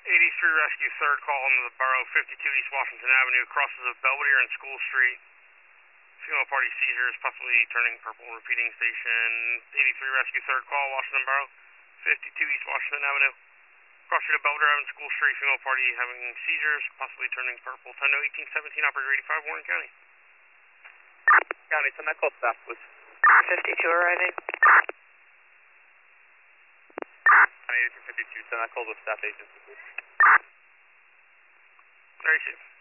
83 Rescue, third call into the borough, 52 East Washington Avenue, crosses of Belvedere and School Street. Female party seizures, possibly turning purple, repeating station. 83 Rescue, third call, Washington Borough, 52 East Washington Avenue. Cross street of Belvedere and School Street, female party having seizures, possibly turning purple. 10-18-17, operator 85, Warren County. County, send that call staff, please. 52 arriving. County 8252, send that call to staff agency, please. Very soon.